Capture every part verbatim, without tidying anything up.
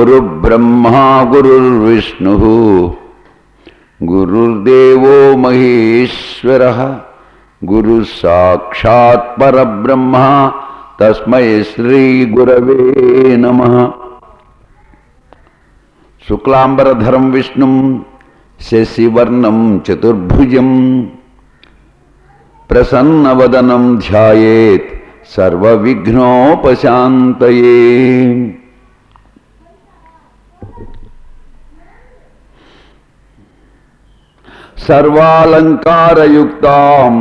గురు బ్రహ్మా గురుర్విష్ణు గురుర్దేవో మహేశ్వరః గురు సాక్షాత్ పరబ్రహ్మ తస్మై శ్రీ గురవే నమః. శుక్లాంబరధరం విష్ణుం శశివర్ణం చతుర్భుజం ప్రసన్నవదనం ధ్యాయేత్ సర్వవిఘ్నోపశాంతయే. సర్వాలంకారయుక్తాం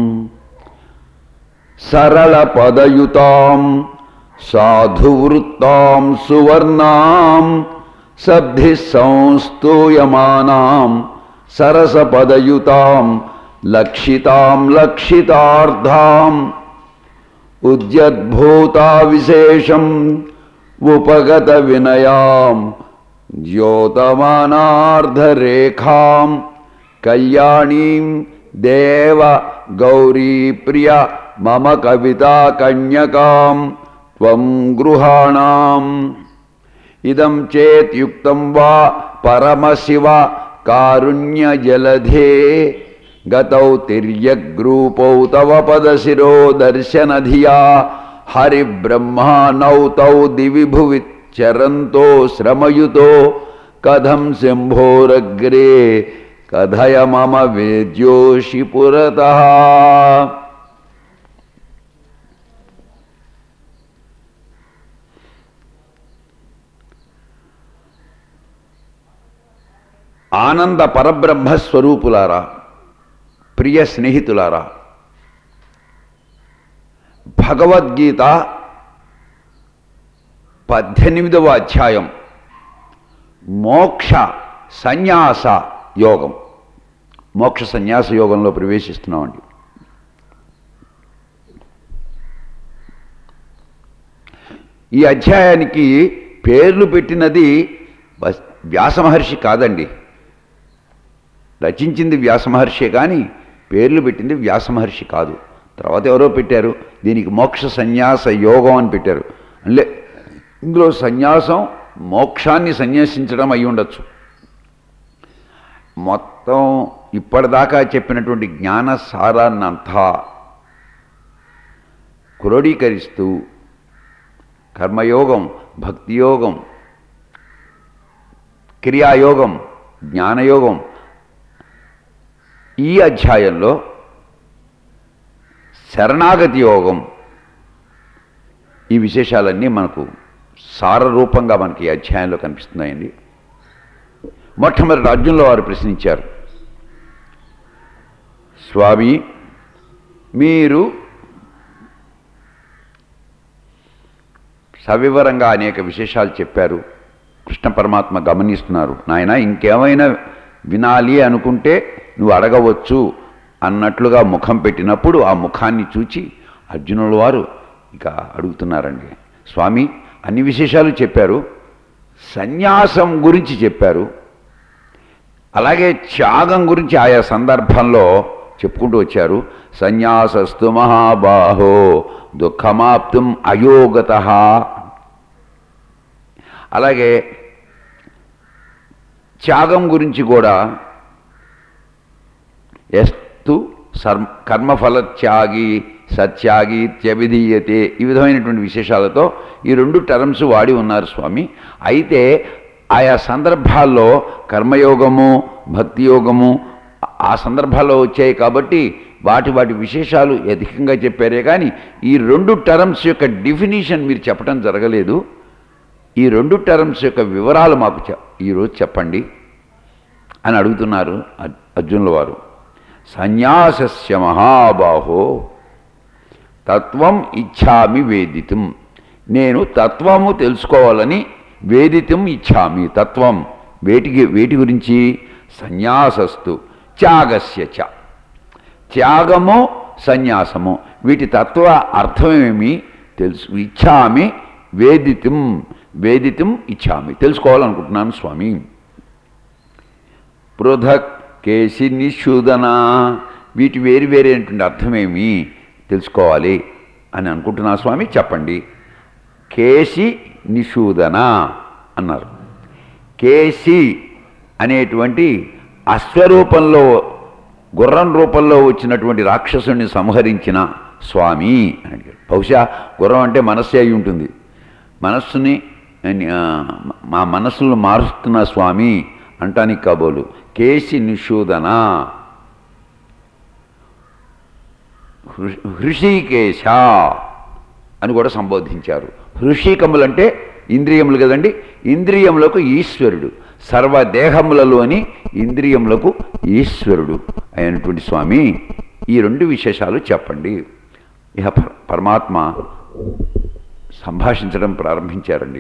సరళపదయుతాం సాధువృత్తాం సువర్ణాం సబ్ధి సంస్తూయమానాం సరసపదయుతాం లక్షితాం లక్షితార్థాం ఉద్యద్భూతా విశేషం ఉపగత వినయాం ద్యోతమానార్ధరేఖాం కళ్యాణీం దేవ గౌరీ ప్రియ మమ కవితా కన్యకాం త్వం గృహాణాం. ఇదం చేత్ యుక్తం వా పరమశివ కారుణ్యజలధే గతౌ తిర్యగ్రూపౌ తవ పదశిరో దర్శనధియా హరిబ్రహ్మానౌ తౌ దివి భువి చరంతో శ్రమయుతో కథం శంభోరగ్రే కథయ మమ వేద్యోషి పురతః. ఆనంద పరబ్రహ్మస్వరూపులారా, ప్రియ స్నేహితులారా, భగవద్గీత పద్దెనిమిదవ అధ్యాయం మోక్ష సన్యాస యోగం. మోక్ష సన్యాస యోగంలో ప్రవేశిస్తున్నామండి. ఈ అధ్యాయానికి పేర్లు పెట్టినది వ్యాసమహర్షి కాదండి, రచించింది వ్యాసమహర్షి కానీ పేర్లు పెట్టింది వ్యాసమహర్షి కాదు. తర్వాత ఎవరో పెట్టారు, దీనికి మోక్ష సన్యాస యోగం అని పెట్టారు. అంటే ఇందులో సన్యాసం మోక్షాన్ని సన్యాసించడం అయి ఉండొచ్చు. మొత్తం ఇప్పటిదాకా చెప్పినటువంటి జ్ఞాన సారాన్నంతా క్రోడీకరిస్తూ కర్మయోగం, భక్తియోగం, క్రియాయోగం, జ్ఞానయోగం, ఈ అధ్యాయంలో శరణాగతి యోగం, ఈ విశేషాలన్నీ మనకు సారరూపంగా మనకి ఈ అధ్యాయంలో కనిపిస్తున్నాయండి. మొట్టమొదటి అర్జునుల వారు ప్రశ్నించారు, స్వామి మీరు సవివరంగా అనేక విశేషాలు చెప్పారు, కృష్ణ పరమాత్మ గమనిస్తున్నారు, నాయన ఇంకేమైనా వినాలి అనుకుంటే నువ్వు అడగవచ్చు అన్నట్లుగా ముఖం పెట్టినప్పుడు ఆ ముఖాన్ని చూచి అర్జునుల వారు ఇక అడుగుతున్నారండి, స్వామి అన్ని విశేషాలు చెప్పారు, సన్యాసం గురించి చెప్పారు, అలాగే త్యాగం గురించి ఆయా సందర్భంలో చెప్పుకుంటూ వచ్చారు. సన్యాసస్తు మహాబాహో దుఃఖమాప్తుం అయోగతః. అలాగే త్యాగం గురించి కూడా ఎస్తు కర్మఫల త్యాగి సత్యాగి త్యవిధీయతే, ఈ విధమైనటువంటి విశేషాలతో ఈ రెండు టర్మ్స్ వాడి ఉన్నారు స్వామి. అయితే ఆయా సందర్భాల్లో కర్మయోగము భక్తి యోగము ఆ సందర్భాల్లో వచ్చాయి కాబట్టి వాటి వాటి విశేషాలు అధికంగా చెప్పారే కానీ ఈ రెండు టర్మ్స్ యొక్క డెఫినిషన్ మీరు చెప్పడం జరగలేదు. ఈ రెండు టర్మ్స్ యొక్క వివరాలు మాకు ఈరోజు చెప్పండి అని అడుగుతున్నారు అర్జునుల వారు. సన్యాసస్య మహాబాహో తత్వం ఇచ్ఛామి వేదితం. నేను తత్వము తెలుసుకోవాలని వేదితం ఇచ్ఛామి. తత్వం వేటికి వేటి గురించి? సన్యాసస్తు త్యాగస్య చ. త్యాగము సన్యాసము వీటి తత్వ అర్థమేమి తెలుసు. ఇచ్ఛామి వేదితం. వేదితం ఇచ్ఛామి తెలుసుకోవాలనుకుంటున్నాను స్వామి. పృథక్ కేసి నిషూదన వీటి వేరు వేరేటువంటి అర్థమేమి తెలుసుకోవాలి అని అనుకుంటున్నా స్వామి, చెప్పండి. కేసి నిషూదన అన్నారు. కేసి అనేటువంటి అశ్వరూపంలో గుర్రం రూపంలో వచ్చినటువంటి రాక్షసుని సంహరించిన స్వామి అని అడిగాడు. బహుశా గుర్రం అంటే మనస్సే అయి ఉంటుంది. మనస్సుని మా మనస్సును మారుస్తున్న స్వామి అంటానికి కాబోలు. కేసి నిషూదన హృషికేశ అని కూడా సంబోధించారు. హృషికములంటే ఇంద్రియములు కదండి. ఇంద్రియములకు ఈశ్వరుడు, సర్వదేహములలోని ఇంద్రియములకు ఈశ్వరుడు అయినటువంటి స్వామి, ఈ రెండు విశేషాలు చెప్పండి. ఇహ పరమాత్మ సంభాషించడం ప్రారంభించారండి.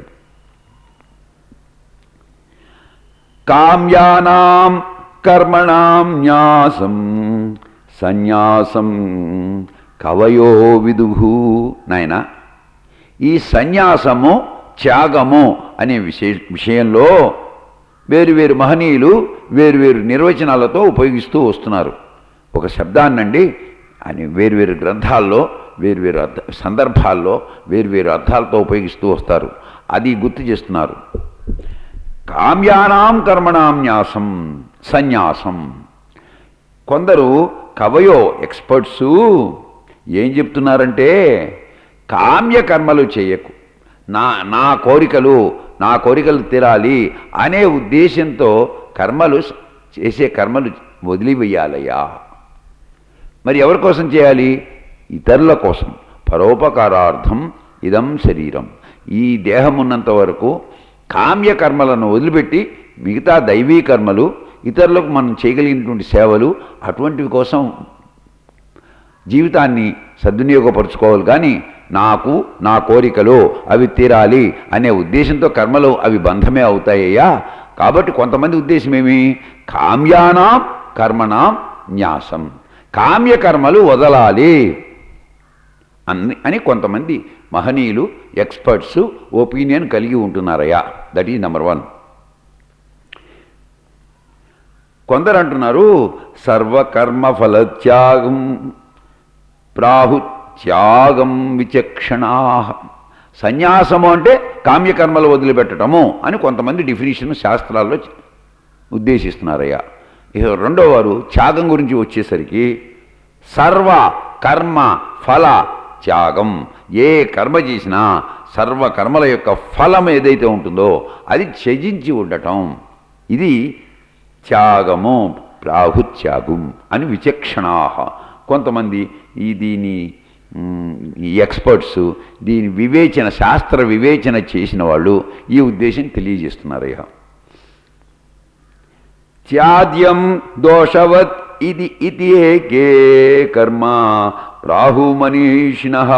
కామ్యానాం కర్మణాం న్యాసం సన్యాసం కవయో విదుహు. నాయన, ఈ సన్యాసము త్యాగము అనే విషయ విషయంలో వేరువేరు మహనీయులు వేరువేరు నిర్వచనాలతో ఉపయోగిస్తూ వస్తున్నారు. ఒక శబ్దాన్నండి అని వేరువేరు గ్రంథాల్లో వేరువేరు అర్థ సందర్భాల్లో వేరువేరు అర్థాలతో ఉపయోగిస్తూ వస్తారు. అది గుర్తు చేస్తున్నారు. కామ్యానాం కర్మణాం న్యాసం సన్యాసం. కొందరు కవయో ఎక్స్పర్ట్సు ఏం చెప్తున్నారంటే, కామ్య కర్మలు చేయకు, నా నా కోరికలు నా కోరికలు తీరాలి అనే ఉద్దేశంతో కర్మలు చేసే కర్మలు వదిలివేయాలయ్యా. మరి ఎవరి కోసం చేయాలి? ఇతరుల కోసం. పరోపకారార్థం ఇదం శరీరం. ఈ దేహం ఉన్నంత వరకు కామ్య కర్మలను వదిలిపెట్టి మిగతా దైవీ కర్మలు, ఇతరులకు మనం చేయగలిగినటువంటి సేవలు, అటువంటివి కోసం జీవితాన్ని సద్వినియోగపరుచుకోవాలి. కానీ నాకు నా కోరికలు అవి తీరాలి అనే ఉద్దేశంతో కర్మలు అవి బంధమే అవుతాయ్యా. కాబట్టి కొంతమంది ఉద్దేశం ఏమి? కామ్యానాం కర్మణాం న్యాసం, కామ్య కర్మలు వదలాలి అని అని కొంతమంది మహనీయులు ఎక్స్పర్ట్స్ ఒపీనియన్ కలిగి ఉంటున్నారయ్యా. That is number one. కొందరు అంటున్నారు సర్వకర్మ ఫలత్యాగం ప్రాహు త్యాగం విచక్షణా. సన్యాసము అంటే కామ్యకర్మలు వదిలిపెట్టడము అని కొంతమంది డెఫినిషన్ శాస్త్రాల్లో ఉద్దేశిస్తున్నారయ్యా. ఇక రెండో వారు త్యాగం గురించి వచ్చేసరికి సర్వ కర్మ ఫల త్యాగం. ఏ కర్మ చేసినా సర్వ కర్మల యొక్క ఫలం ఏదైతే ఉంటుందో అది త్యజించి ఉండటం, ఇది త్యాగము ప్రాహుత్యాగం అని విచక్షణా. కొంతమంది ఈ దీని ఈ ఎక్స్పర్ట్స్ దీని వివేచన శాస్త్ర వివేచన చేసిన వాళ్ళు ఈ ఉద్దేశం తెలియజేస్తున్నారయ్యా. త్యాద్యం దోషవత్ ఇది ఇది ఏకే కర్మ ప్రాహు మనీషిణః.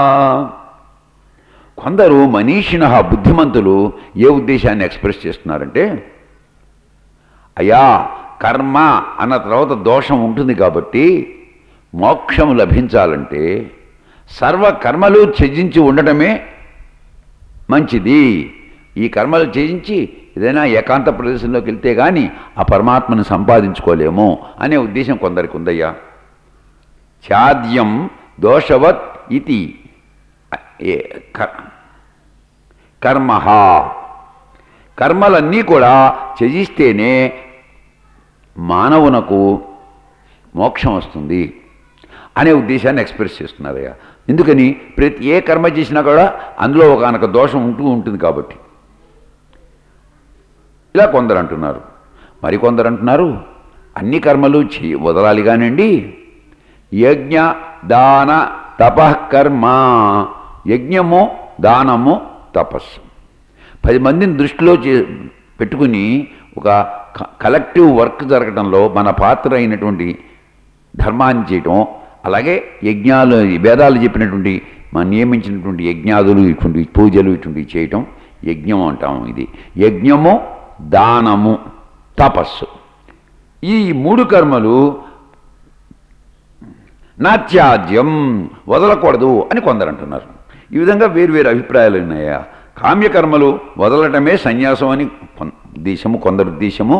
కొందరు మనీషిణః బుద్ధిమంతులు ఏ ఉద్దేశాన్ని ఎక్స్ప్రెస్ చేస్తున్నారంటే, అయ్యా కర్మ అన్న తర్వాత దోషం ఉంటుంది కాబట్టి మోక్షం లభించాలంటే సర్వకర్మలు త్యజించి ఉండటమే మంచిది. ఈ కర్మలు త్యజించి ఏదైనా ఏకాంత ప్రదేశంలోకి వెళ్తే కానీ ఆ పరమాత్మను సంపాదించుకోలేము అనే ఉద్దేశం కొందరికి ఉందయ్యా. ఛాద్యం దోషవత్ ఇది కర్మ. కర్మలన్నీ కూడా త్యజిస్తేనే మానవునకు మోక్షం వస్తుంది అనే ఉద్దేశాన్ని ఎక్స్ప్రెస్ చేస్తున్నారయ్యా. ఎందుకని ప్రతి ఏ కర్మ చేసినా కూడా అందులో ఒకనొక దోషం ఉంటూ ఉంటుంది కాబట్టి. ఇలా కొందరు అంటున్నారు. మరికొందరు అంటున్నారు అన్ని కర్మలు చే వదలాలి కానివ్వండి, యజ్ఞ దాన తపఃకర్మ. యజ్ఞము దానము తపస్సు పది మందిని దృష్టిలో చే పెట్టుకుని ఒక కలెక్టివ్ వర్క్ జరగడంలో మన పాత్ర అయినటువంటి ధర్మాన్ని చేయటం, అలాగే యజ్ఞాలు వేదాలు చెప్పినటువంటి మన నియమించినటువంటి యజ్ఞాదులు ఇటువంటి పూజలు ఇటువంటివి చేయటం యజ్ఞం అంటాము. ఇది యజ్ఞము దానము తపస్సు. ఈ మూడు కర్మలు నాత్యాజ్యం వదలకూడదు అని కొందరు అంటున్నారు. ఈ విధంగా వేరువేరు అభిప్రాయాలు ఉన్నాయా. కామ్యకర్మలు వదలటమే సన్యాసం అని ఉద్దేశము కొందరు ఉద్దేశము,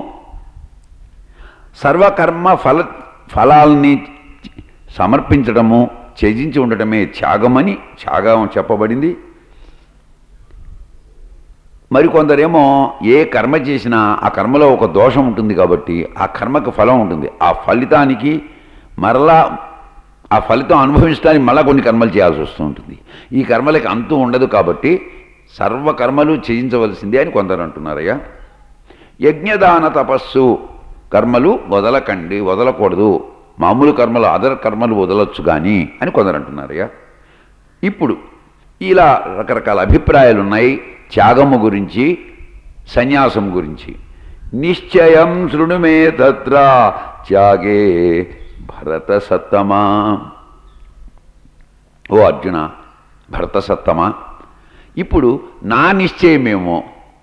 సర్వకర్మ ఫల ఫలాల్ని సమర్పించడము త్యజించి ఉండటమే త్యాగమని త్యాగం చెప్పబడింది. మరికొందరేమో ఏ కర్మ చేసినా ఆ కర్మలో ఒక దోషం ఉంటుంది కాబట్టి ఆ కర్మకు ఫలం ఉంటుంది, ఆ ఫలితానికి మరలా ఆ ఫలితం అనుభవించడానికి మళ్ళీ కొన్ని కర్మలు చేయాల్సి వస్తూ ఉంటుంది. ఈ కర్మలకి అంతు ఉండదు కాబట్టి సర్వకర్మలు చేయించవలసిందే అని కొందరు అంటున్నారయ్యా. యజ్ఞదాన తపస్సు కర్మలు వదలకండి, వదలకూడదు, మామూలు కర్మలు అదర్ కర్మలు వదలొచ్చు కానీ అని కొందరు అంటున్నారయ్యా. ఇప్పుడు ఇలా రకరకాల అభిప్రాయాలు ఉన్నాయి త్యాగము గురించి, సన్యాసం గురించి. నిశ్చయం శృణుమే తత్ర త్యాగే భరత సత్తమా. ఓ అర్జున, భరత సత్తమా, ఇప్పుడు నా నిశ్చయమేమో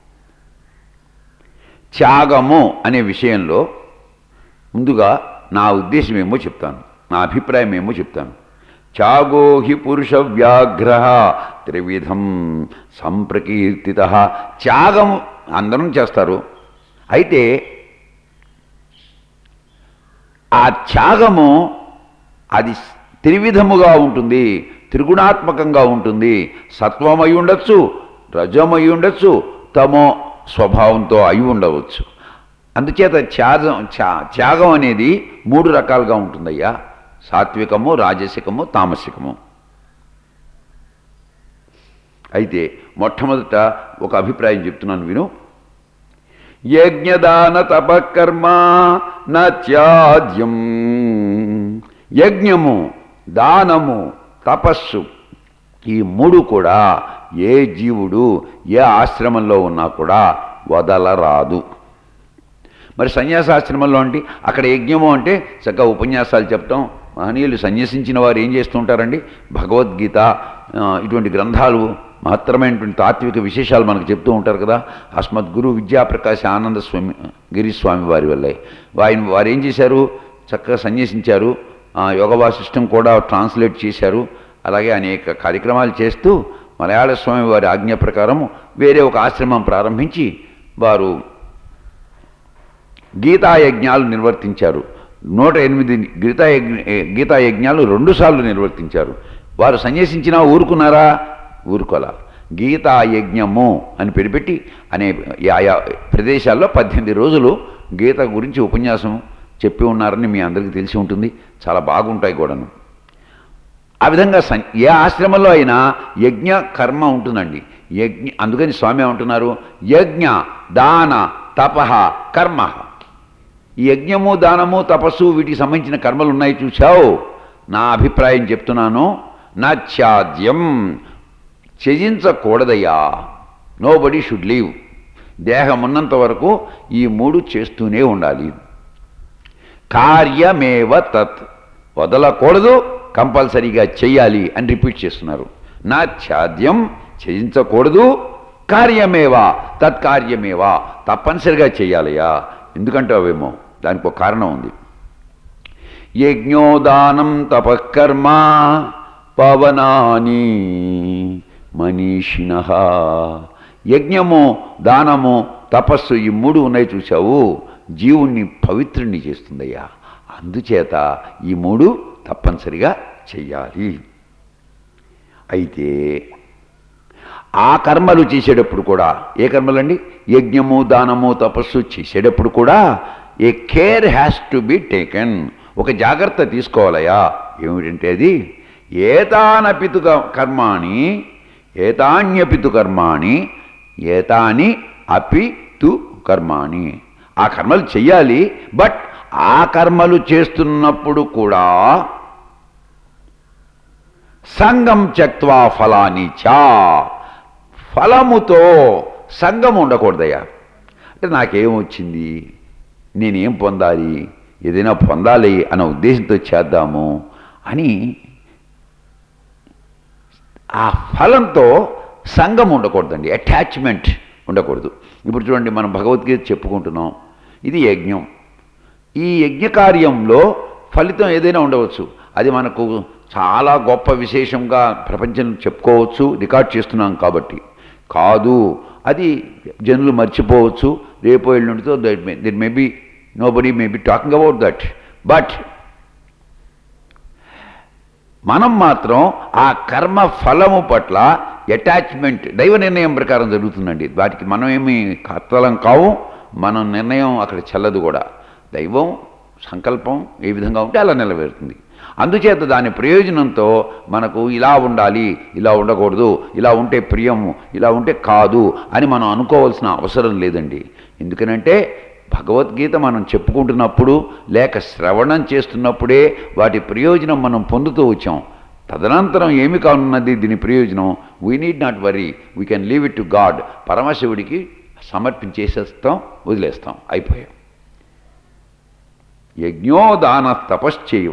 త్యాగము అనే విషయంలో ముందుగా నా ఉద్దేశమేమో చెప్తాను, నా అభిప్రాయం ఏమో చెప్తాను. త్యాగో హి పురుష వ్యాఘ్ర త్రివిధం సంప్రకీర్తిత. త్యాగం అందరం చేస్తారు, అయితే ఆ త్యాగము అది త్రివిధముగా ఉంటుంది, త్రిగుణాత్మకంగా ఉంటుంది. సత్వమై ఉండొచ్చు, రజమై ఉండొచ్చు, తమో స్వభావంతో అయి ఉండవచ్చు. అందుచేత త్యాగం త్యాగం అనేది మూడు రకాలుగా ఉంటుందయ్యా, సాత్వికము, రాజసికము, తామసికము. అయితే మొట్టమొదట ఒక అభిప్రాయం చెప్తున్నాను విను. యజ్ఞదాన తపకర్మ నత్యాజ్యం. యజ్ఞము, దానము, తపస్సు ఈ మూడు కూడా ఏ జీవుడు ఏ ఆశ్రమంలో ఉన్నా కూడా వదలరాదు. మరి సన్యాసాశ్రమంలో అంటే అక్కడ యజ్ఞము అంటే చక్కగా ఉపన్యాసాలు చెప్పటం. మహనీయులు సన్యసించిన వారు ఏం చేస్తూ ఉంటారండి, భగవద్గీత ఇటువంటి గ్రంథాలు మహత్తరమైనటువంటి తాత్విక విశేషాలు మనకు చెప్తూ ఉంటారు కదా. అస్మద్గురు విద్యాప్రకాశ ఆనంద స్వామి గిరిస్వామి వారి వల్లే ఆయన వారు ఏం చేశారు, చక్కగా సన్యసించారు, యోగ వాసిష్టం కూడా ట్రాన్స్లేట్ చేశారు. అలాగే అనేక కార్యక్రమాలు చేస్తూ మలయాళ స్వామి వారి ఆజ్ఞ ప్రకారం వేరే ఒక ఆశ్రమం ప్రారంభించి వారు గీతాయజ్ఞాలు నిర్వర్తించారు. నూట ఎనిమిది గీతాయజ్ఞ గీతాయజ్ఞాలు రెండుసార్లు నిర్వర్తించారు. వారు సన్యసించినా ఊరుకున్నారా, ఊరుకోలా. గీతాయజ్ఞము అని పెరిపెట్టి అనే ఆయా ప్రదేశాల్లో పద్దెనిమిది రోజులు గీత గురించి ఉపన్యాసం చెప్పి ఉన్నారని మీ అందరికీ తెలిసి ఉంటుంది. చాలా బాగుంటాయి కూడాను. ఆ విధంగా సన్ ఏ ఆశ్రమంలో అయినా యజ్ఞ కర్మ ఉంటుందండి. యజ్ఞ అందుకని స్వామి ఏమంటున్నారు, యజ్ఞ దాన తపః కర్మ. ఈ యజ్ఞము, దానము, తపస్సు వీటికి సంబంధించిన కర్మలు ఉన్నాయి చూశావు. నా అభిప్రాయం చెప్తున్నాను, నా త్యాజ్యం త్యజించకూడదయ్యా. Nobody should leave. దేహం ఉన్నంత వరకు ఈ మూడు చేస్తూనే ఉండాలి. కార్యమేవ తత్, వదలకూడదు, కంపల్సరీగా చెయ్యాలి అని రిపీట్ చేస్తున్నారు. నా త్యాజ్యం త్యజించకూడదు, కార్యమేవా తత్కార్యమేవా తప్పనిసరిగా చెయ్యాలయ్యా. ఎందుకంటే అవేమో దానికి ఒక కారణం ఉంది. యజ్ఞోదానం తపకర్మ పవనాని మనీషిణ. యజ్ఞము, దానము, తపస్సు ఈ మూడు ఉన్నాయి చూశావు, జీవుణ్ణి పవిత్రుణ్ణి చేస్తుందయ్యా. అందుచేత ఈ మూడు తప్పనిసరిగా చెయ్యాలి. అయితే ఆ కర్మలు చేసేటప్పుడు కూడా, ఏ కర్మలండి, యజ్ఞము, దానము, తపస్సు చేసేటప్పుడు కూడా a care has to be taken. ఒక జాగ్రత్త తీసుకోవాలయా. ఏమిటంటే అది ఏతానపితు కర్మాణి ఏతాన్యపితు కర్మాణి ఏతాని అపి తు కర్మాణి. ఆ కర్మలు చెయ్యాలి, బట్ ఆ కర్మలు చేస్తున్నప్పుడు కూడా సంగం త్యక్త్వా ఫలాని చా, ఫలముతో సంగం ఉండకూడదయ్యా. అంటే నాకేమొచ్చింది, నేనేం పొందాలి, ఏదైనా పొందాలి అన్న ఉద్దేశంతో చేద్దాము అని ఆ ఫలంతో సంగం ఉండకూడదండి, అటాచ్మెంట్ ఉండకూడదు. ఇప్పుడు చూడండి, మనం భగవద్గీత చెప్పుకుంటున్నాం, ఇది యజ్ఞం. ఈ యజ్ఞ కార్యంలో ఫలితం ఏదైనా ఉండవచ్చు. అది మనకు చాలా గొప్ప విశేషంగా ప్రపంచంలో చెప్పుకోవచ్చు, రికార్డ్ చేస్తున్నాం కాబట్టి. కాదు, అది జనులు మర్చిపోవచ్చు, రేపు ఎల్లుండితో that may that may be nobody may be talking about that. But మనం మాత్రం ఆ కర్మ ఫలము పట్ల అటాచ్మెంట్ దైవ నిర్ణయం ప్రకారం జరుగుతుందండి. వాటికి మనం ఏమి కర్తలం కావు, మనం నిర్ణయం అక్కడ చెల్లదు కూడా. దైవం సంకల్పం ఏ విధంగా ఉంటే అలా నెరవేరుతుంది. అందుచేత దాని ప్రయోజనంతో మనకు ఇలా ఉండాలి, ఇలా ఉండకూడదు, ఇలా ఉంటే ప్రియము, ఇలా ఉంటే కాదు అని మనం అనుకోవాల్సిన అవసరం లేదండి. ఎందుకనంటే భగవద్గీత మనం చెప్పుకుంటున్నప్పుడు లేక శ్రవణం చేస్తున్నప్పుడే వాటి ప్రయోజనం మనం పొందుతూ వచ్చాం. తదనంతరం ఏమి కానున్నది దీని ప్రయోజనం? We need not worry, we can leave it to God. పరమశివుడికి సమర్పించేసేస్తాం, వదిలేస్తాం, అయిపోయాం. యజ్ఞోదాన తపశ్చైవ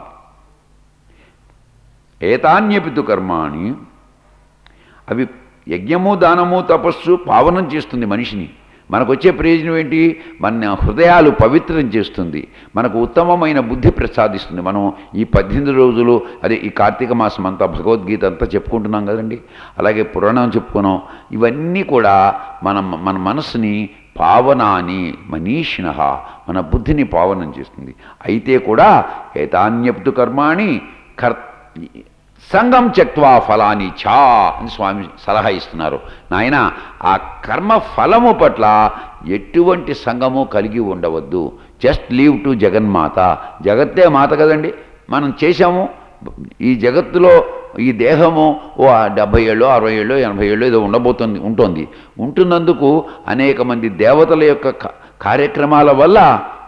ఏతాన్యపితు కర్మాణి. అవి యజ్ఞము దానము తపస్సు పావనం చేస్తుంది మనిషిని. మనకు వచ్చే ప్రయోజనం ఏంటి? మన హృదయాలు పవిత్రం చేస్తుంది, మనకు ఉత్తమమైన బుద్ధి ప్రసాదిస్తుంది. మనం ఈ పద్దెనిమిది రోజులు అదే ఈ కార్తీక మాసం అంతా భగవద్గీత అంతా చెప్పుకుంటున్నాం కదండి, అలాగే పురాణం చెప్పుకున్నాం. ఇవన్నీ కూడా మన మన మనస్సుని పావనాని మనీషిణ, మన బుద్ధిని పావనం చేస్తుంది. అయితే కూడా ఏతాన్యప్తు కర్మాణి కర్ సంగం త్యక్వా ఫలాని చా అని స్వామి సలహా ఇస్తున్నారు. నాయన ఆ కర్మ ఫలము పట్ల ఎటువంటి సంగము కలిగి ఉండవద్దు. జస్ట్ లీవ్ టు జగన్మాత. జగత్తే మాత కదండి. మనం చేశాము, ఈ జగత్తులో ఈ దేహము ఓ డెబ్భై ఏళ్ళు అరవై ఏళ్ళు ఎనభై ఏళ్ళు ఏదో ఉండబోతుంది ఉంటుంది ఉంటున్నందుకు అనేక మంది దేవతల యొక్క కార్యక్రమాల వల్ల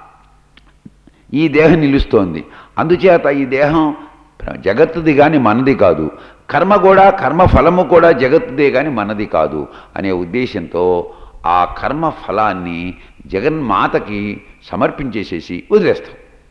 ఈ దేహం నిలుస్తోంది. అందుచేత ఈ దేహం జగత్తుది కానీ మనది కాదు, కర్మ కూడా కర్మ ఫలము కూడా జగత్తుదే కానీ మనది కాదు అనే ఉద్దేశంతో ఆ కర్మ ఫలాన్ని జగన్మాతకి సమర్పించేసేసి వదిలేస్తాం.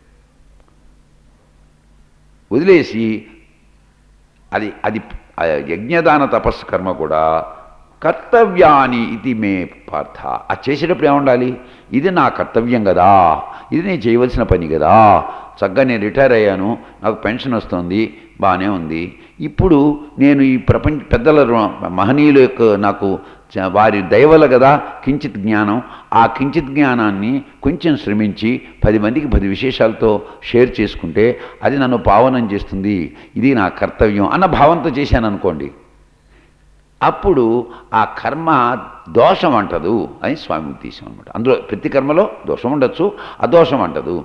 వదిలేసి అది అది యజ్ఞదాన తపస్సు కర్మ కూడా కర్తవ్యాని ఇది మే పార్థ. అది చేసేటప్పుడు ఏముండాలి? ఇది నా కర్తవ్యం కదా, ఇది నేను చేయవలసిన పని కదా. చక్కగా నేను రిటైర్ అయ్యాను, నాకు పెన్షన్ వస్తుంది, బాగానే ఉంది. ఇప్పుడు నేను ఈ ప్రపంచ పెద్దల మహనీయుల యొక్క నాకు వారి దయవల కదా కించిత్ జ్ఞానం, ఆ కించిత్ జ్ఞానాన్ని కొంచెం శ్రమించి పది మందికి పది విశేషాలతో షేర్ చేసుకుంటే అది నన్ను పావనం చేస్తుంది, ఇది నా కర్తవ్యం అన్న భావంతో చేశాను అనుకోండి, అప్పుడు ఆ కర్మ దోషం అంటదు అని స్వామి ఉద్దేశం అనమాట. అందులో ప్రతి కర్మలో దోషం ఉండొచ్చు, అదోషం అంటదు.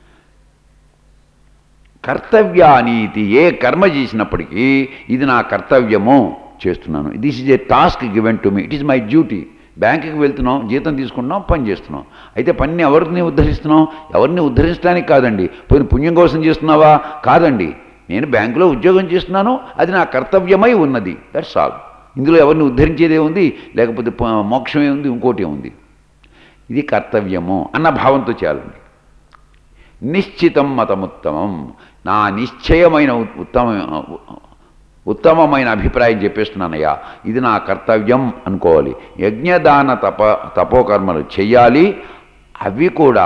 కర్తవ్యానీతి, ఏ కర్మ చేసినప్పటికీ ఇది నా కర్తవ్యము చేస్తున్నాను, this is a task given to me, it is my duty. బ్యాంకుకి వెళ్తున్నాం, జీతం తీసుకుంటున్నాం, పని చేస్తున్నాం. అయితే పనిని ఎవరిని ఉద్ధరిస్తున్నాం? ఎవరిని ఉద్ధరించడానికి కాదండి. పోయిన పుణ్యం కోసం చేస్తున్నావా? కాదండి. నేను బ్యాంకులో ఉద్యోగం చేస్తున్నాను, అది నా కర్తవ్యమై ఉన్నది, దట్స్ ఆల్. ఇందులో ఎవరిని ఉద్ధరించేదే ఉంది, లేకపోతే మోక్షమే ఉంది, ఇంకోటి ఉంది. ఇది కర్తవ్యము అన్న భావంతో చేయాలండి. నిశ్చితం మతముత్తమం, నా నిశ్చయమైన ఉత్తమ ఉత్తమమైన అభిప్రాయం చెప్పేస్తున్నానయ్యా, ఇది నా కర్తవ్యం అనుకోవాలి. యజ్ఞదాన తప తపోకర్మలు చెయ్యాలి. అవి కూడా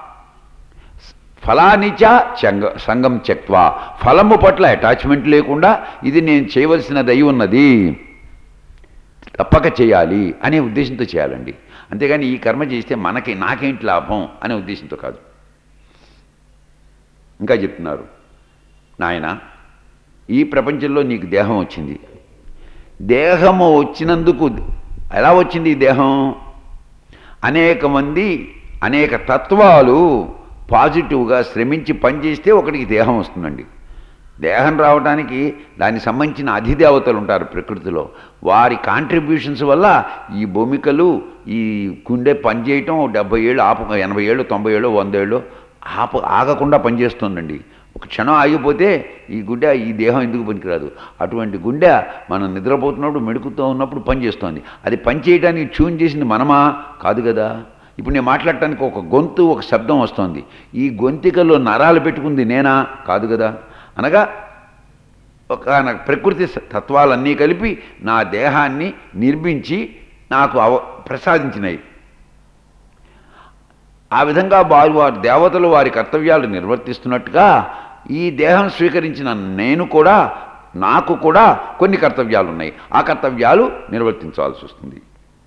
ఫలానిచ చంగ సంగం త్యక్వా, ఫలము పట్ల అటాచ్మెంట్ లేకుండా ఇది నేను చేయవలసినది అయి ఉన్నది, తప్పక చేయాలి అనే ఉద్దేశంతో చేయాలండి. అంతేగాని ఈ కర్మ చేస్తే మనకి నాకేంటి లాభం అనే ఉద్దేశంతో కాదు. ఇంకా చెప్తున్నారు, నాయన ఈ ప్రపంచంలో నీకు దేహం వచ్చింది. దేహము వచ్చినందుకు ఎలా వచ్చింది ఈ దేహం? అనేక మంది అనేక తత్వాలు పాజిటివ్గా శ్రమించి పనిచేస్తే ఒకటికి దేహం వస్తుందండి. దేహం రావడానికి దానికి సంబంధించిన అధిదేవతలు ఉంటారు ప్రకృతిలో, వారి కాంట్రిబ్యూషన్స్ వల్ల ఈ భూమికలు ఈ గుండె పనిచేయటం డెబ్బై ఏళ్ళు ఆప ఎనభై ఏళ్ళు తొంభై ఏళ్ళు వంద ఏళ్ళు ఆప ఆగకుండా పనిచేస్తుందండి. ఒక క్షణం ఆగిపోతే ఈ గుండె ఈ దేహం ఎందుకు పనికిరాదు. అటువంటి గుండె మనం నిద్రపోతున్నప్పుడు మెడుకుతూ ఉన్నప్పుడు పనిచేస్తుంది. అది పనిచేయడానికి ట్యూన్ చేసింది మనమా? కాదు కదా. ఇప్పుడు నేను మాట్లాడటానికి ఒక గొంతు ఒక శబ్దం వస్తుంది, ఈ గొంతికలో నరాలు పెట్టుకుంది నేనా? కాదు కదా. అనగా ఒక ప్రకృతి తత్వాలన్నీ కలిపి నా దేహాన్ని నిర్మించి నాకు అవ ప్రసాదించినాయి. ఆ విధంగా వారు వారి దేవతలు వారి కర్తవ్యాలు నిర్వర్తిస్తున్నట్టుగా ఈ దేహం స్వీకరించిన నేను కూడా నాకు కూడా కొన్ని కర్తవ్యాలు ఉన్నాయి. ఆ కర్తవ్యాలు నిర్వర్తించాల్సి వస్తుంది.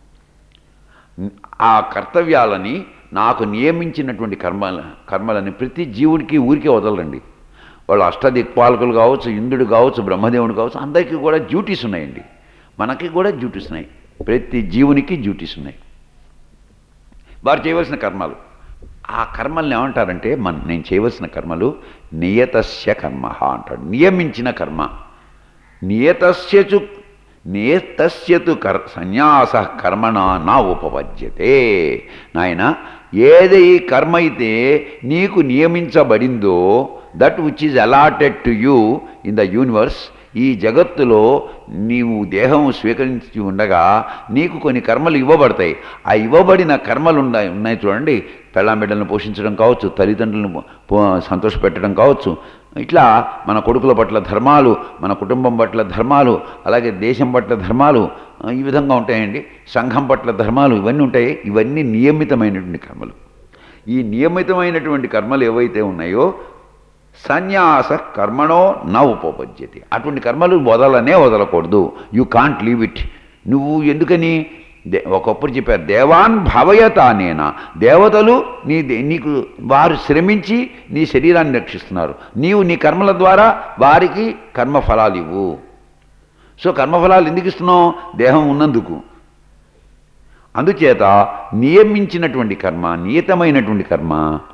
ఆ కర్తవ్యాలని నాకు నియమించినటువంటి కర్మల కర్మలని ప్రతి జీవుడికి ఊరికే వదలండి. వాళ్ళు అష్టదిక్పాలకులు కావచ్చు, ఇంద్రుడు కావచ్చు, బ్రహ్మదేవుడు కావచ్చు, అందరికీ కూడా డ్యూటీస్ ఉన్నాయండి. మనకి కూడా డ్యూటీస్ ఉన్నాయి, ప్రతి జీవునికి డ్యూటీస్ ఉన్నాయి, వారు చేయవలసిన కర్మలు. ఆ కర్మల్ని ఏమంటారంటే మన నేను చేయవలసిన కర్మలు నియతస్య కర్మ అంటాడు. నియమించిన కర్మ. నియతస్యచు నియతస్యతు కర్ సన్యాస కర్మణ నా ఉపపద్యతే. నాయన, ఏది కర్మ అయితే నీకు నియమించబడిందో, that which is allotted to you in the universe, ఈ జగత్తులో నీవు దేహం స్వీకరించి ఉండగా నీకు కొన్ని కర్మలు ఇవ్వబడతాయి. ఆ ఇవ్వబడిన కర్మలు ఉన్నాయి ఉన్నాయి చూడండి, పెళ్ళాం బిడ్డలను పోషించడం కావచ్చు, తల్లిదండ్రులను సంతోషపెట్టడం కావచ్చు, ఇట్లా మన కొడుకుల పట్ల ధర్మాలు, మన కుటుంబం పట్ల ధర్మాలు, అలాగే దేశం పట్ల ధర్మాలు, ఈ విధంగా ఉంటాయండి. సంఘం పట్ల ధర్మాలు ఇవన్నీ ఉంటాయి. ఇవన్నీ నియమితమైనటువంటి కర్మలు. ఈ నియమితమైనటువంటి కర్మలు ఏవైతే ఉన్నాయో సన్యాస కర్మణో న ఉపపద్యతే. అటువంటి కర్మలు వదలనే వదలకూడదు. You can't leave it. నువ్వు ఎందుకని దే ఒకప్పుడు చెప్పారు, దేవాన్ భవయతానేనా, దేవతలు నీ నీకు వారు శ్రమించి నీ శరీరాన్ని రక్షిస్తున్నారు, నీవు నీ కర్మల ద్వారా వారికి కర్మఫలాలు ఇవ్వు. సో కర్మఫలాలు ఎందుకు ఇస్తున్నావు? దేహం ఉన్నందుకు. అందుచేత నియమించినటువంటి కర్మ, నియతమైనటువంటి కర్మ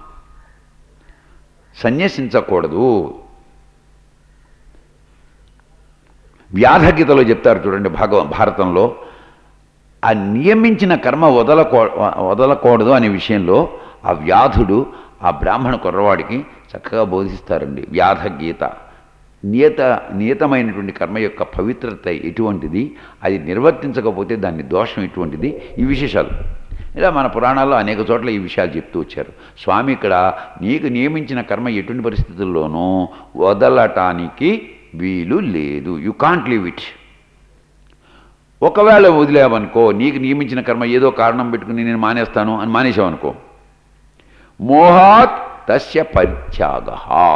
సన్యసించకూడదు. వ్యాధగీతలో చెప్తారు చూడండి, భాగవ భారతంలో ఆ నియమించిన కర్మ వదలకూ వదలకూడదు అనే విషయంలో ఆ వ్యాధుడు ఆ బ్రాహ్మణ కుర్రవాడికి చక్కగా బోధిస్తారండి. వ్యాధగీత నియత నియతమైనటువంటి కర్మ యొక్క పవిత్రత ఎటువంటిది, అది నిర్వర్తించకపోతే దాని దోషం ఎటువంటిది, ఈ విశేషాలు ఇలా మన పురాణాల్లో అనేక చోట్ల ఈ విషయాలు చెప్తూ వచ్చారు. స్వామి ఇక్కడ నీకు నియమించిన కర్మ ఎటువంటి పరిస్థితుల్లోనూ వదలటానికి వీలు లేదు. You can't leave it. ఒకవేళ వదిలేవనుకో, నీకు నియమించిన కర్మ ఏదో కారణం పెట్టుకుని నేను మానేస్తాను అని మానేసావనుకో, మోహాత్ తస్య పరిత్యాగ.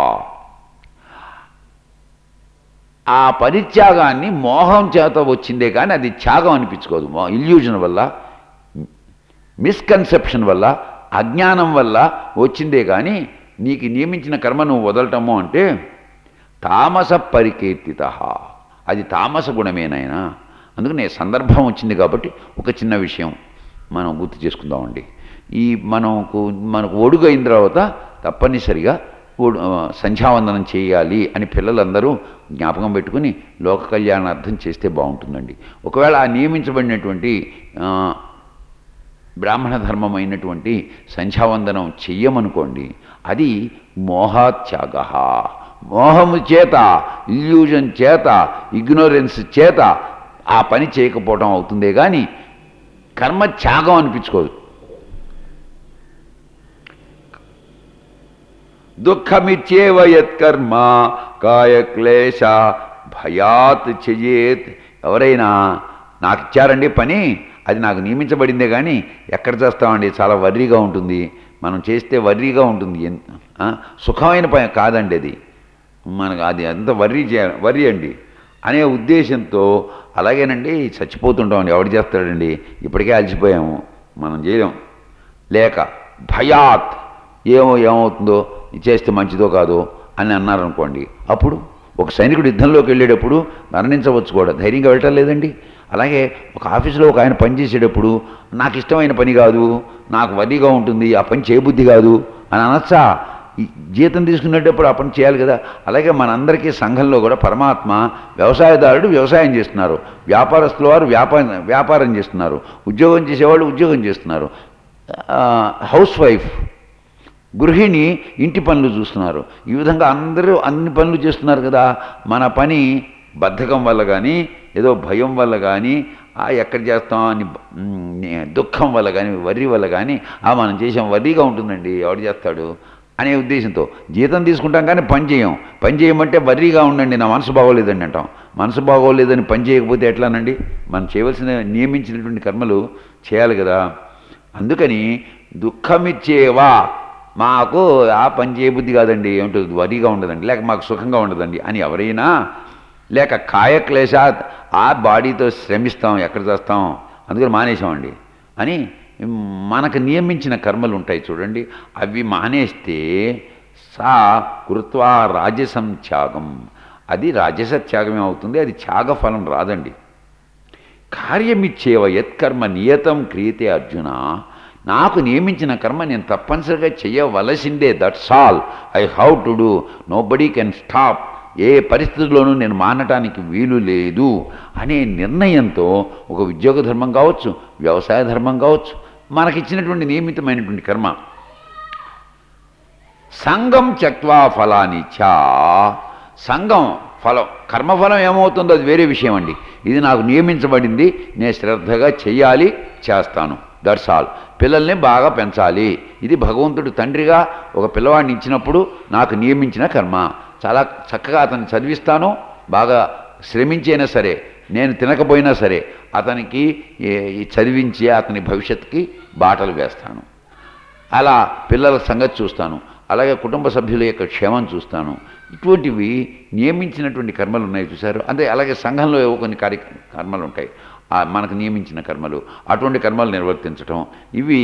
ఆ పరిత్యాగాన్ని మోహం చేత వచ్చిందే కానీ అది త్యాగం అనిపించుకోదు. ఇల్యూజన్ వల్ల, మిస్కన్సెప్షన్ వల్ల, అజ్ఞానం వల్ల వచ్చిందే కానీ నీకు నియమించిన కర్మ నువ్వు వదలటము అంటే తామస పరికీర్తిత, అది తామస గుణమేనైనా. అందుకనే సందర్భం వచ్చింది కాబట్టి ఒక చిన్న విషయం మనం గుర్తు చేసుకుందామండి. ఈ మనకు మనకు ఒడుగు అయిన తర్వాత తప్పనిసరిగా సంధ్యావందనం చేయాలి అని పిల్లలందరూ జ్ఞాపకం పెట్టుకుని లోక కళ్యాణార్థం చేస్తే బాగుంటుందండి. ఒకవేళ ఆ నియమించబడినటువంటి బ్రాహ్మణ ధర్మమైనటువంటి సంధ్యావందనం చెయ్యమనుకోండి, అది మోహాత్యాగ. మోహము చేత, ఇల్యూజన్ చేత, ఇగ్నోరెన్స్ చేత ఆ పని చేయకపోవడం అవుతుందే కానీ కర్మ త్యాగం అనిపించుకోదు. దుఃఖమిచ్చేవ యత్కర్మ కాయక్లేశ భయాత్ చెయ్యేత్. ఎవరైనా నాకు ఇచ్చారండి పని, అది నాకు నియమించబడిందే కానీ ఎక్కడ చేస్తామండి, చాలా వర్రీగా ఉంటుంది, మనం చేస్తే వర్రీగా ఉంటుంది, సుఖమైన పని కాదండి అది, మనకు అది అంత వర్రీ చే వర్రీ అండి అనే ఉద్దేశంతో అలాగేనండి చచ్చిపోతుంటామండి. ఎవడు చేస్తాడండి, ఇప్పటికే అలసిపోయాము, మనం చేయలేం. లేక భయాత్, ఏమో ఏమవుతుందో, చేస్తే మంచిదో కాదో అని అన్నారనుకోండి, అప్పుడు ఒక సైనికుడు యుద్ధంలోకి వెళ్ళేటప్పుడు మరణించవచ్చు కూడా, ధైర్యంగా వెళ్ళటం లేదండి. అలాగే ఒక ఆఫీసులో ఒక ఆయన పని చేసేటప్పుడు నాకు ఇష్టమైన పని కాదు, నాకు వదిగా ఉంటుంది, ఆ పని చేయబుద్ధి కాదు అని అనొచ్చా? జీతం తీసుకునేటప్పుడు ఆ పని చేయాలి కదా. అలాగే మనందరికీ సంఘంలో కూడా పరమాత్మ వ్యవసాయదారుడు వ్యవసాయం చేస్తున్నారు, వ్యాపారస్తుల వారు వ్యాపారం వ్యాపారం చేస్తున్నారు, ఉద్యోగం చేసేవాళ్ళు ఉద్యోగం చేస్తున్నారు, హౌస్ వైఫ్ గృహిణి ఇంటి పనులు చూస్తున్నారు. ఈ విధంగా అందరూ అన్ని పనులు చేస్తున్నారు కదా. మన పని బద్ధకం వల్ల కానీ, ఏదో భయం వల్ల కానీ, ఎక్కడ చేస్తాం అని దుఃఖం వల్ల కానీ, వర్రీ వల్ల కానీ ఆ మనం చేసాం వర్రీగా ఉంటుందండి, ఎవడు చేస్తాడు అనే ఉద్దేశంతో జీతం తీసుకుంటాం కానీ పని చేయం. పని చేయమంటే వర్రీగా ఉండండి, నా మనసు బాగోలేదండి అంటాం. మనసు బాగోలేదని పని చేయకపోతే ఎట్లానండి? మనం చేయవలసిన నియమించినటువంటి కర్మలు చేయాలి కదా. అందుకని దుఃఖమిచ్చేవా, మాకు ఆ పని చేయబుద్ధి కాదండి, ఏమిటో వర్రీగా ఉండదండి, లేక మాకు సుఖంగా ఉండదండి అని ఎవరైనా, లేక కాయక్లేశాత్, ఆ బాడీతో శ్రమిస్తాం, ఎక్కడ చేస్తాం, అందుకని మానేసామండి అని మనకు నియమించిన కర్మలు ఉంటాయి చూడండి, అవి మానేస్తే సా కృత్వా రాజసం త్యాగం, అది రాజస త్యాగమే అవుతుంది, అది త్యాగ ఫలం రాదండి. కార్యమిచ్చేవ యత్కర్మ నియతం క్రియతే అర్జున, నాకు నియమించిన కర్మ నేను తప్పనిసరిగా చేయవలసిందే, that's all I have to do, nobody can stop, ఏ పరిస్థితుల్లోనూ నేను మానటానికి వీలు లేదు అనే నిర్ణయంతో ఒక ఉద్యోగ ధర్మం కావచ్చు, వ్యవసాయ ధర్మం కావచ్చు, మనకిచ్చినటువంటి నియమితమైనటువంటి కర్మ. సంగం త్యక్వా ఫలాని చ, సంగం ఫలం కర్మఫలం ఏమవుతుందో అది వేరే విషయం అండి. ఇది నాకు నియమించబడింది, నేను శ్రద్ధగా చెయ్యాలి, చేస్తాను, దట్స్ ఆల్. పిల్లల్ని బాగా పెంచాలి, ఇది భగవంతుడు తండ్రిగా ఒక పిల్లవాడిని ఇచ్చినప్పుడు నాకు నియమించిన కర్మ. చాలా చక్కగా అతన్ని చదివిస్తాను, బాగా శ్రమించైనా సరే, నేను తినకపోయినా సరే అతనికి చదివించి అతని భవిష్యత్తుకి బాటలు వేస్తాను. అలా పిల్లల సంగతి చూస్తాను, అలాగే కుటుంబ సభ్యుల యొక్క క్షేమం చూస్తాను. ఇటువంటివి నియమించినటువంటి కర్మలు ఉన్నాయి చూశారు. అంటే అలాగే సంఘంలో ఏవో కొన్ని కార్య కర్మలు ఉంటాయి, మనకు నియమించిన కర్మలు, అటువంటి కర్మలు నిర్వర్తించటం, ఇవి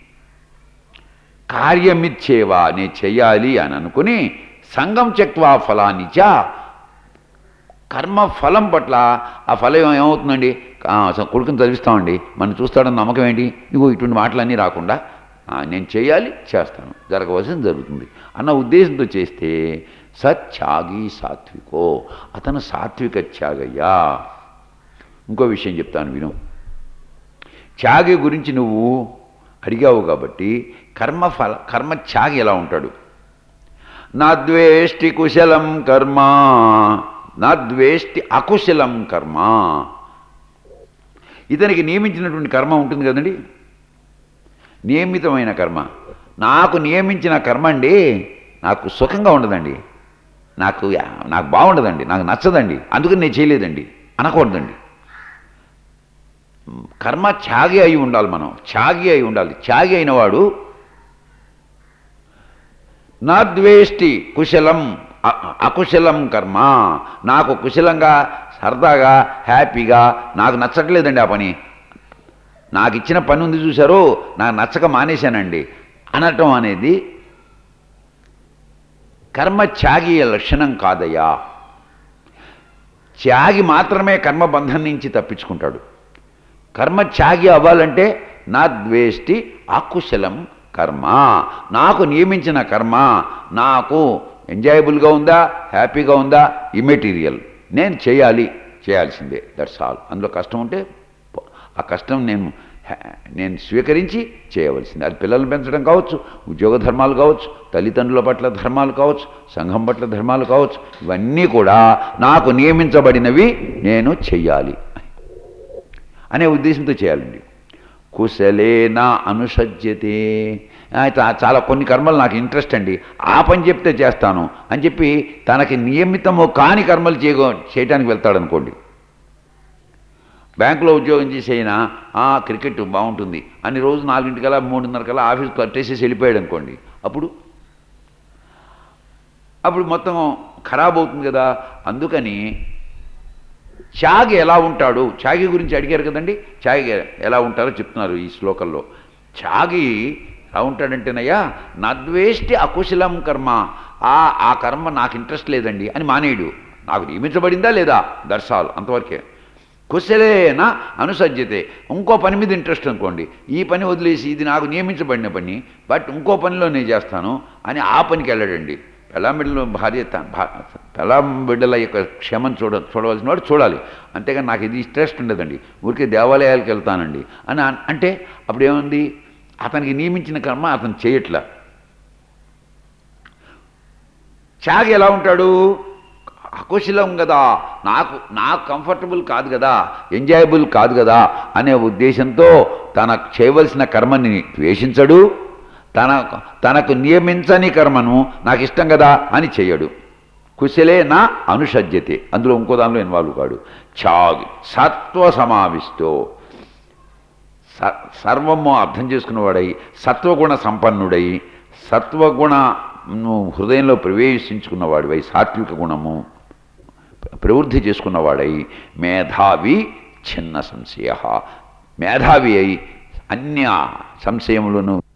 కార్యమిచ్చేవా నేను చెయ్యాలి అని అనుకుని సంగం త్యక్వా ఫలాన్ని చ, కర్మ ఫలం పట్ల ఆ ఫలం ఏమవుతుందండి, కొడుకుని చదివిస్తామండి, మనం చూస్తాడని నమ్మకం ఏంటి, ఇగో ఇటువంటి మాటలన్నీ రాకుండా నేను చేయాలి, చేస్తాను, జరగవలసింది జరుగుతుంది అన్న ఉద్దేశంతో చేస్తే సత్యాగి సాత్వికో, అతను సాత్విక త్యాగయ్యా. ఇంకో విషయం చెప్తాను విను. త్యాగి గురించి నువ్వు అడిగావు కాబట్టి కర్మఫల కర్మ త్యాగి ఎలా ఉంటాడు? నా ద్వేష్టి కుశలం కర్మ, నా ద్వేష్టి అకుశలం కర్మ. ఇతనికి నియమించినటువంటి కర్మ ఉంటుంది కదండి, నియమితమైన కర్మ. నాకు నియమించిన కర్మ అండి నాకు సుఖంగా ఉండదండి, నాకు నాకు బాగుండదండి, నాకు నచ్చదండి, అందుకని నేను చేయలేదండి అనకూడదండి. కర్మ త్యాగి అయి ఉండాలి, మనం త్యాగి అయి ఉండాలి. త్యాగి అయినవాడు నా ద్వేష్టి కుశలం అకుశలం కర్మ, నాకు కుశలంగా సరదాగా హ్యాపీగా నాకు నచ్చట్లేదండి ఆ పని, నాకు ఇచ్చిన పని ఉంది చూశారు, నాకు నచ్చక మానేశానండి అనటం అనేది కర్మ త్యాగి లక్షణం కాదయ్యా. త్యాగి మాత్రమే కర్మబంధం నుంచి తప్పించుకుంటాడు. కర్మ త్యాగి అవ్వాలంటే నా ద్వేష్టి అకుశలం కర్మ, నాకు నియమించిన కర్మ నాకు ఎంజాయబుల్గా ఉందా, హ్యాపీగా ఉందా, ఇమెటీరియల్, నేను చేయాలి, చేయాల్సిందే, దట్స్ ఆల్. అందులో కష్టం ఉంటే ఆ కష్టం నేను నేను స్వీకరించి చేయవలసింది. అది పిల్లల్ని పెంచడం కావచ్చు, ఉద్యోగ ధర్మాలు కావచ్చు, తల్లిదండ్రుల పట్ల ధర్మాలు కావచ్చు, సంఘం పట్ల ధర్మాలు కావచ్చు, ఇవన్నీ కూడా నాకు నియమించబడినవి, నేను చెయ్యాలి అనే ఉద్దేశంతో చేయాలండి. కుశలేనా అనుసజ్యతే, చాలా కొన్ని కర్మలు నాకు ఇంట్రెస్ట్ అండి, ఆ పని చెప్తే చేస్తాను అని చెప్పి తనకి నియమితము కాని కర్మలు చేయ చేయడానికి వెళ్తాడు అనుకోండి. బ్యాంకులో ఉద్యోగం చేసైనా క్రికెట్ బాగుంటుంది అని రోజు నాలుగింటికల్లా మూడున్నరకల్లా ఆఫీస్ కట్టేసేసి వెళ్ళిపోయాడు అనుకోండి, అప్పుడు అప్పుడు మొత్తం ఖరాబ్ అవుతుంది కదా. అందుకని త్యాగి ఎలా ఉంటాడు, త్యాగి గురించి అడిగారు కదండి, త్యాగి ఎలా ఉంటారో చెప్తున్నారు ఈ శ్లోకంలో. త్యాగి ఎలా ఉంటాడంటేనయ్యా, నద్వేష్టి అకుశలం కర్మ, ఆ ఆ కర్మ నాకు ఇంట్రెస్ట్ లేదండి అని మానేయుడు, నాకు నియమించబడిందా లేదా, దట్స్ ఆల్, అంతవరకే. కుశలేనా అనుసజ్యతే, ఇంకో పని మీద ఇంట్రెస్ట్ అనుకోండి, ఈ పని వదిలేసి ఇది నాకు నియమించబడిన పని బట్ ఇంకో పనిలో నేను చేస్తాను అని ఆ పనికి వెళ్ళాడండి. పెళ్ళాం బిడ్డలు భార్య పెళ్ళాం బిడ్డల యొక్క క్షేమం చూడ చూడవలసిన వాడు చూడాలి, అంతేగాని నాకు ఇది ఇంట్రెస్ట్ ఉండదండి, ఊరికే దేవాలయాలకు వెళ్తానండి అని అంటే అప్పుడు ఏముంది, అతనికి నియమించిన కర్మ అతను చేయట్లా. త్యాగి ఎలా ఉంటాడు, అకుశలం కదా, నాకు నాకు కంఫర్టబుల్ కాదు కదా, ఎంజాయబుల్ కాదు కదా అనే ఉద్దేశంతో తనకు చేయవలసిన కర్మని ద్వేషించడు, తన తనకు నియమించని కర్మను నాకు ఇష్టం కదా అని చెయ్యడు. కుశలే నా అనుసజ్యతే, అందులో ఇంకో దానిలో ఇన్వాల్వ్ కాడు. త్యాగి సత్వ సమావిష్టో, సర్వము అర్థం చేసుకున్నవాడై సత్వగుణ సంపన్నుడై సత్వగుణ హృదయంలో ప్రవేశించుకున్నవాడివై సాత్విక గుణము ప్రవృద్ధి చేసుకున్నవాడై మేధావి చిన్న సంశయ, మేధావి అయి అన్య సంశయములను